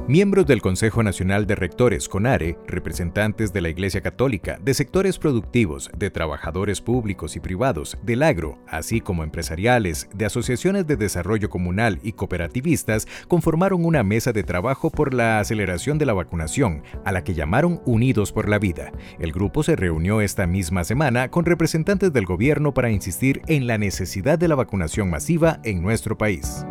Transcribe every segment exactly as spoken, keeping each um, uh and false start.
Miembros del Consejo Nacional de Rectores, CONARE, representantes de la Iglesia Católica, de sectores productivos, de trabajadores públicos y privados, del agro, así como empresariales, de asociaciones de desarrollo comunal y cooperativistas, conformaron una mesa de trabajo por la aceleración de la vacunación, a la que llamaron Unidos por la Vida. El grupo se reunió esta misma semana con representantes del gobierno para insistir en la necesidad de la vacunación masiva en nuestro país.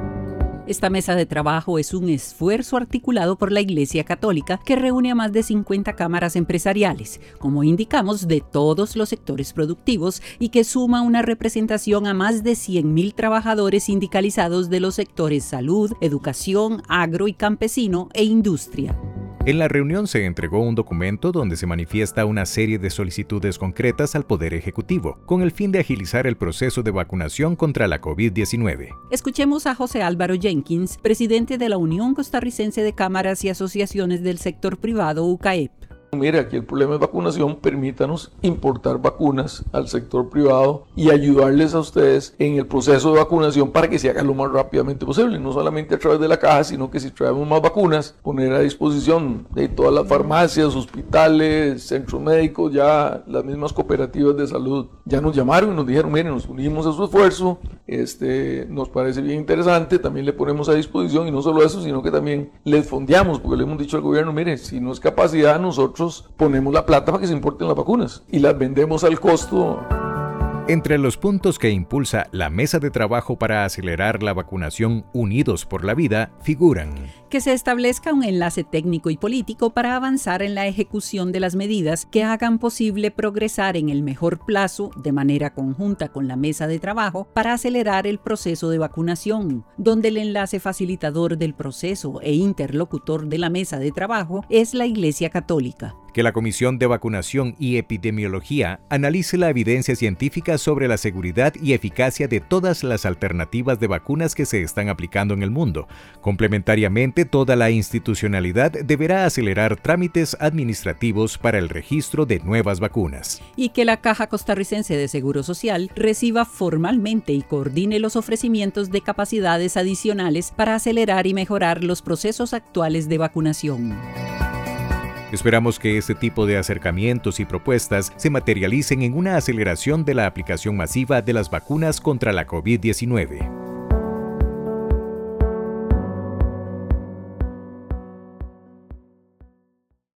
Esta mesa de trabajo es un esfuerzo articulado por la Iglesia Católica que reúne a más de cincuenta cámaras empresariales, como indicamos, de todos los sectores productivos y que suma una representación a más de cien mil trabajadores sindicalizados de los sectores salud, educación, agro y campesino e industria. En la reunión se entregó un documento donde se manifiesta una serie de solicitudes concretas al Poder Ejecutivo, con el fin de agilizar el proceso de vacunación contra la COVID diecinueve. Escuchemos a José Álvaro Jenkins, presidente de la Unión Costarricense de Cámaras y Asociaciones del Sector Privado, U C A E P. Mire, aquí el problema es vacunación, permítanos importar vacunas al sector privado y ayudarles a ustedes en el proceso de vacunación para que se haga lo más rápidamente posible, no solamente a través de la caja, sino que si traemos más vacunas, poner a disposición de todas las farmacias, hospitales, centros médicos, ya las mismas cooperativas de salud ya nos llamaron y nos dijeron, miren, nos unimos a su esfuerzo, este, nos parece bien interesante, también le ponemos a disposición y no solo eso, sino que también les fondeamos, porque le hemos dicho al gobierno, mire, si no es capacidad, nosotros ponemos la plata para que se importen las vacunas y las vendemos al costo. Entre los puntos que impulsa la mesa de trabajo para acelerar la vacunación Unidos por la Vida figuran que se establezca un enlace técnico y político para avanzar en la ejecución de las medidas que hagan posible progresar en el mejor plazo de manera conjunta con la mesa de trabajo para acelerar el proceso de vacunación, donde el enlace facilitador del proceso e interlocutor de la mesa de trabajo es la Iglesia Católica. Que la Comisión de Vacunación y Epidemiología analice la evidencia científica sobre la seguridad y eficacia de todas las alternativas de vacunas que se están aplicando en el mundo. Complementariamente, toda la institucionalidad deberá acelerar trámites administrativos para el registro de nuevas vacunas. Y que la Caja Costarricense de Seguro Social reciba formalmente y coordine los ofrecimientos de capacidades adicionales para acelerar y mejorar los procesos actuales de vacunación. Esperamos que este tipo de acercamientos y propuestas se materialicen en una aceleración de la aplicación masiva de las vacunas contra la COVID diecinueve.